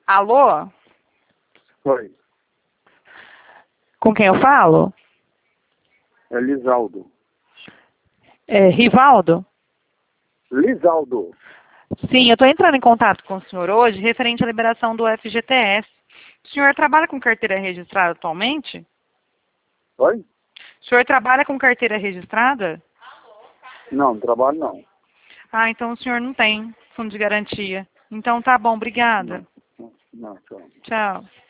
Alô? Oi, Com quem eu falo? é Lisaldo. É, Rivaldo? Lisaldo, Sim, eu estou entrando em contato com o senhor hoje referente à liberação do FGTS. O senhor trabalha com carteira registrada atualmente? oi? O senhor trabalha com carteira registrada? Não, trabalho não. Ah, então o senhor não tem fundo de garantia. Então tá bom, obrigada. Não, tchau. Tchau.